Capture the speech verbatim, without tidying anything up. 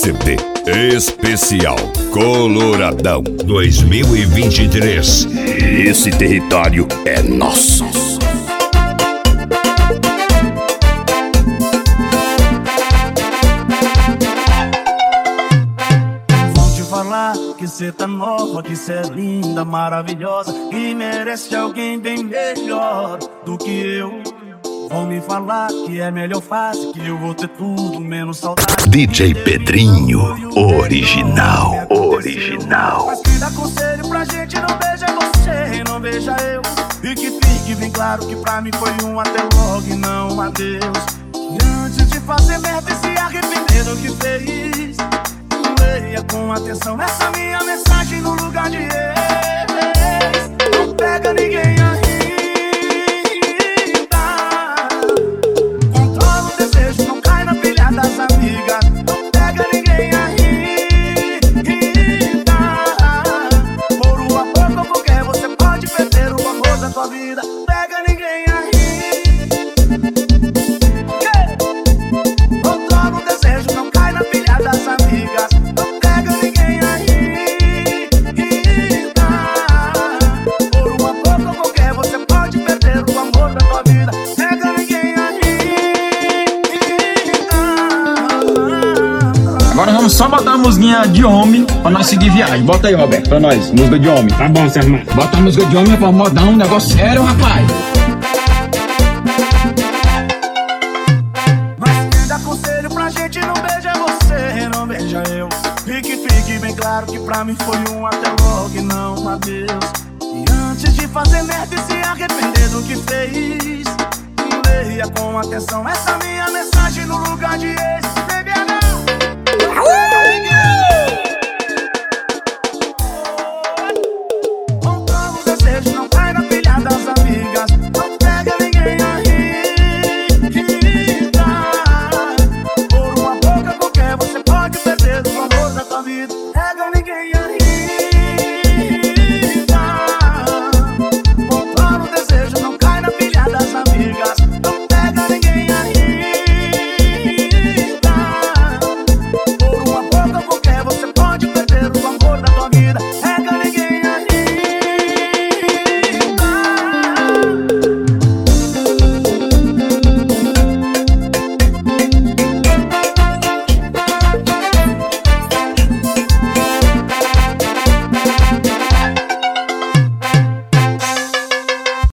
S D Especial Coloradão dois mil e vinte e três. Esse território é nosso. Que cê tá nova, que cê é linda, maravilhosa, que merece alguém bem melhor do que eu. Vão me falar que é melhor fase, que eu vou ter tudo menos saudade. D J Pedrinho, original, original. Mas que dá conselho pra gente, não beija você, não beija eu. E que fique bem claro que pra mim foi um até logo e não um adeus. E antes de fazer merda e se arrepender do que fez, leia com atenção essa minha mensagem no lugar de ex. Não pega ninguém ainda. Controla o desejo, não cai na pilha das amigas. Não pega ninguém ainda. Por uma pouco ou qualquer você pode perder o amor da tua vida. Não pega ninguém ainda. Controla o desejo, não cai na pilha das amigas. Agora vamos só botar uma musiquinha de homem pra nós seguir viagem. Bota aí, Roberto, pra nós, música de homem. Tá bom, Sérgio. Bota a música de homem pra modar um negócio sério, rapaz. Mas quem dá conselho pra gente não beija você, não beija eu. E que fique bem claro que pra mim foi um até logo e não um adeus. E antes de fazer merda e se arrepender do que fez, leia com atenção essa minha mensagem no lugar de